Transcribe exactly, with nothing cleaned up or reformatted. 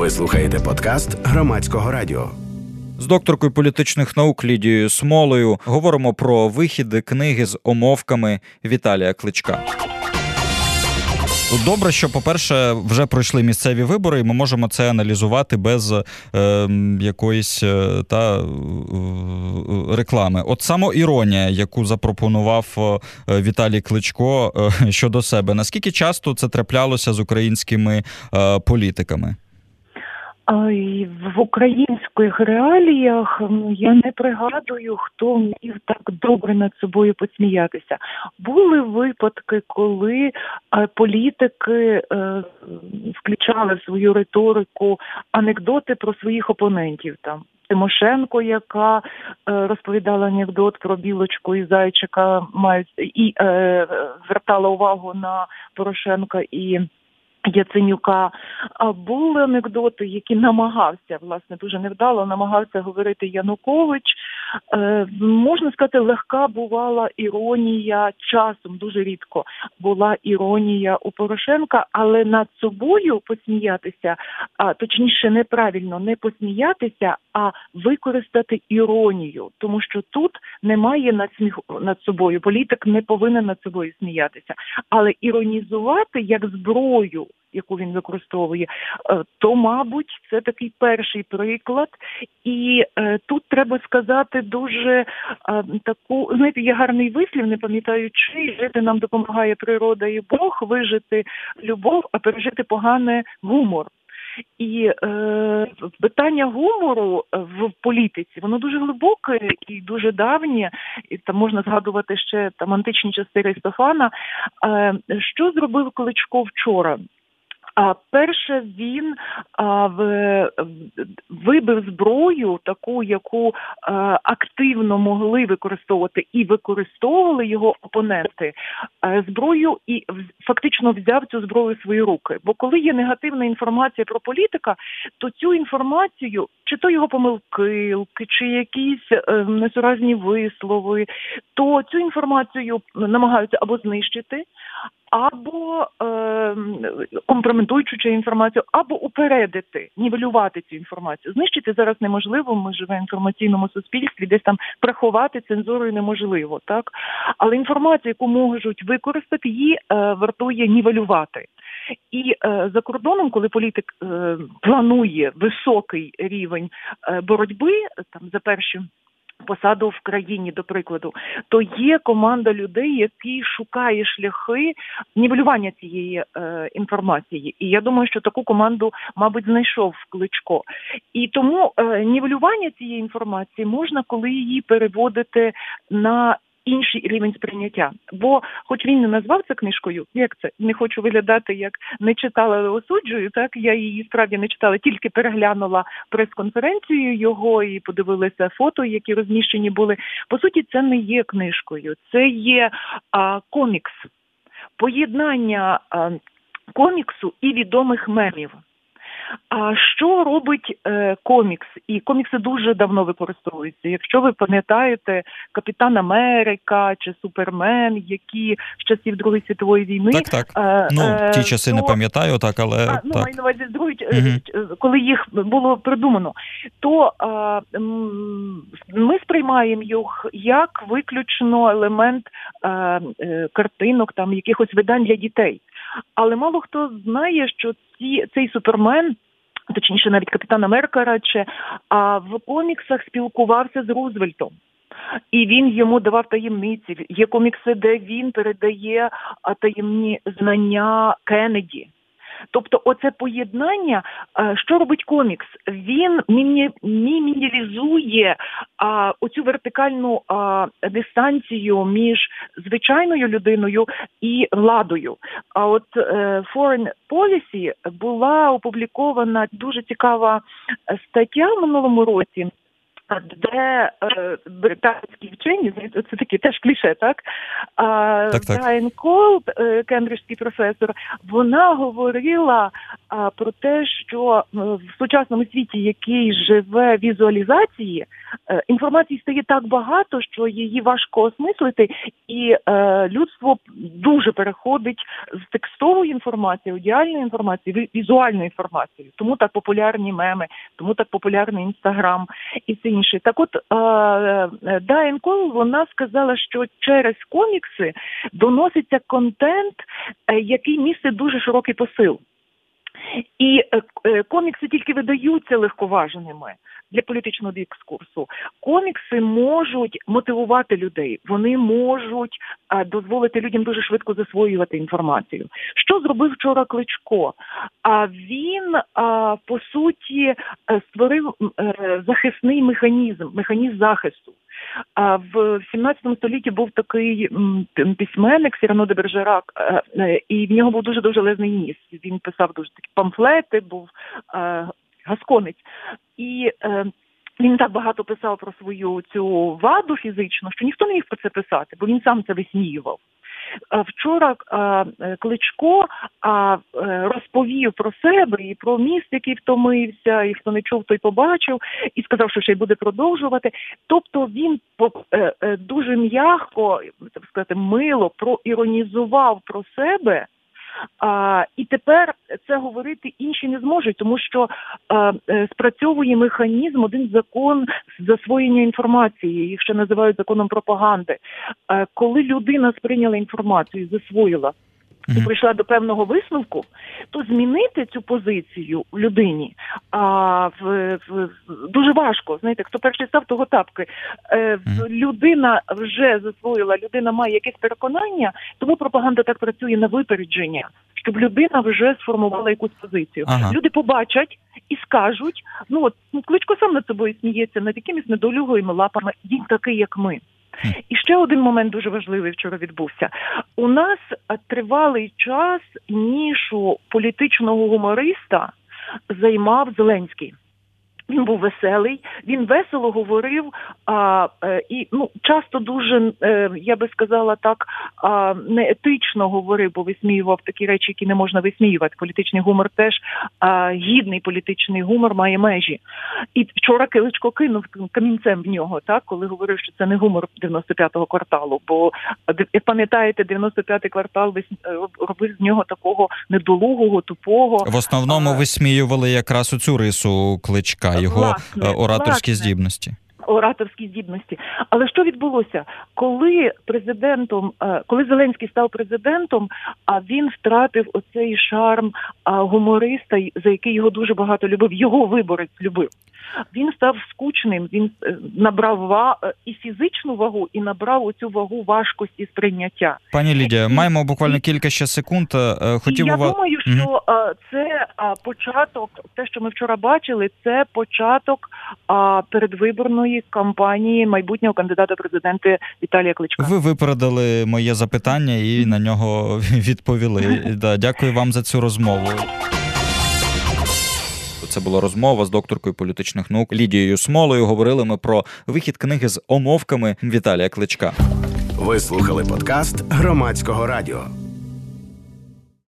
Ви слухаєте подкаст Громадського радіо. З докторкою політичних наук Лідією Смолою говоримо про вихіди книги з омовками Віталія Кличка. Добре, що, по-перше, вже пройшли місцеві вибори, і ми можемо це аналізувати без е, якоїсь е, та, е, реклами. От самоіронія, яку запропонував е, Віталій Кличко е, щодо себе. Наскільки часто це траплялося з українськими е, політиками? В українських реаліях я не пригадую, хто міг так добре над собою посміятися. Були випадки, коли політики включали в свою риторику анекдоти про своїх опонентів. Там Тимошенко, яка розповідала анекдот про білочку і зайчика, мають і е, звертала увагу на Порошенка і Яценюка. А були анекдоти, які намагався, власне, дуже невдало намагався говорити Янукович. Е, можна сказати, легка бувала іронія, часом, дуже рідко була іронія у Порошенка, але над собою посміятися, а точніше неправильно, не посміятися, а використати іронію, тому що тут немає надсміху над собою, політик не повинен над собою сміятися, але іронізувати як зброю, яку він використовує, то, мабуть, це такий перший приклад. І е, тут треба сказати дуже е, таку, знаєте, є гарний вислів, не пам'ятаю чий, жити нам допомагає природа і Бог, вижити любов, а пережити погане гумор. І е, питання гумору в політиці, воно дуже глибоке і дуже давнє, і там можна згадувати ще там античні часи Аристофана. Е, що зробив Кличко вчора? А перше, він а, в, вибив зброю, таку, яку а, активно могли використовувати і використовували його опоненти, а, зброю і фактично взяв цю зброю в свої руки. Бо коли є негативна інформація про політика, то цю інформацію, чи то його помилки, чи якісь е, несуразні вислови, то цю інформацію намагаються або знищити, або е, компрометуючи інформацію, або упередити, нівелювати цю інформацію. Знищити зараз неможливо, ми живемо в інформаційному суспільстві, десь там приховати цензурою неможливо, так? Але інформацію, яку можуть використати, її е, вартує нівелювати. І е, за кордоном, коли політик е, планує високий рівень е, боротьби, там за перші посаду в країні, до прикладу, то є команда людей, які шукає шляхи нівелювання цієї е, інформації. І я думаю, що таку команду, мабуть, знайшов Кличко. І тому е, нівелювання цієї інформації можна, коли її переводити на інший рівень сприйняття. Бо, хоч він не назвав це книжкою, як це, не хочу виглядати, як не читала, але осуджую, так, я її справді не читала, тільки переглянула прес-конференцію його і подивилася фото, які розміщені були. По суті, це не є книжкою, це є а, комікс. Поєднання а, коміксу і відомих мемів. А що робить е, комікс? І комікси дуже давно використовуються. Якщо ви пам'ятаєте Капітан Америка чи Супермен, які з часів Другої світової війни... Так, так. Е, ну, е, ті часи то... не пам'ятаю, так, але... А, ну, так. маю на увазі, з другої, угу. коли їх було придумано, то е, ми сприймаємо їх як виключно елемент е, е, картинок, там, якихось видань для дітей. Але мало хто знає, що ці, цей Супермен, точніше навіть Капітан Америка радше, а в коміксах спілкувався з Рузвельтом. І він йому давав таємниці. Є комікси, де він передає таємні знання Кеннеді. Тобто оце поєднання, що робить комікс? Він мінімалізує а, оцю вертикальну а, дистанцію між звичайною людиною і владою. А от е, Foreign Policy була опублікована дуже цікава стаття в минулому році де е, британські вчені, це такі теж кліше, так? А, так, так. Дайан Колб, е, кембриджський професор, вона говорила а, про те, що в сучасному світі, який живе візуалізації, е, інформації стає так багато, що її важко осмислити, і е, людство дуже переходить з текстової інформації, аудіальної інформації, в візуальну інформацію. Тому так популярні меми, тому так популярний Інстаграм і все інше. Так от, Дайан Колб, вона сказала, що через комікси доноситься контент, який містить дуже широкий посил. І комікси тільки видаються легковажними для політичного дискурсу. Комікси можуть мотивувати людей, вони можуть а, дозволити людям дуже швидко засвоювати інформацію. Що зробив вчора Кличко? А він, а, по суті, створив а, захисний механізм, механізм захисту. А в сімнадцятому столітті був такий м, письменник Сірано де Бержерак, а, і в нього був дуже довжелезний ніс. Він писав дуже такі памфлети, був а, гасконець. І е, він так багато писав про свою цю ваду фізичну, що ніхто не міг про це писати, бо він сам це висміював. А вчора а, Кличко а, розповів про себе і про міст, який втомився, і хто не чув, той побачив, і сказав, що ще й буде продовжувати. Тобто він е, е, дуже м'яко, так сказати, мило проіронізував про себе. А, і тепер це говорити інші не зможуть, тому що а, спрацьовує механізм, один закон засвоєння інформації, їх ще називають законом пропаганди. А, коли людина сприйняла інформацію, засвоїла і прийшла до певного висновку, то змінити цю позицію в людині а, в, в, дуже важко. Знаєте, хто перший став, того тапки. Е, людина вже засвоїла, людина має якесь переконання, тому пропаганда так працює на випередження, щоб людина вже сформувала якусь позицію. Ага. Люди побачать і скажуть, ну от Кличко сам над собою сміється, над якимись недолюгими лапами, він такий, як ми. І ще один момент дуже важливий вчора відбувся. У нас тривалий час нішу політичного гумориста займав Зеленський. Він був веселий, він весело говорив а, і ну, часто дуже, я би сказала так, а, неетично говорив, бо висміював такі речі, які не можна висміювати. Політичний гумор теж, а, гідний політичний гумор має межі. І вчора Кличко кинув камінцем в нього, так, коли говорив, що це не гумор дев'яносто п'ятого кварталу, бо, як пам'ятаєте, дев'яносто п'ятий квартал робив з нього такого недолугого, тупого. В основному висміювали якраз оцю рису Кличка. Його власне, ораторські власне. здібності. Ораторські здібності. Але що відбулося? Коли президентом, коли Зеленський став президентом, а він втратив оцей шарм гумориста, за який його дуже багато любив, його виборець любив. Він став скучним, він набрав і фізичну вагу, і набрав оцю вагу важкості сприйняття. Пані Лідія, і... маємо буквально кілька ще секунд. Хотів Я ува... думаю, що mm-hmm. це початок, те, що ми вчора бачили, це початок передвиборної кампанії майбутнього кандидата в президенти Віталія Кличка. Ви випередили моє запитання і на нього відповіли. Да, дякую вам за цю розмову. Це була розмова з докторкою політичних наук Лідією Смолою. Говорили ми про вихід книги з омовками Віталія Кличка. Ви слухали подкаст Громадського радіо.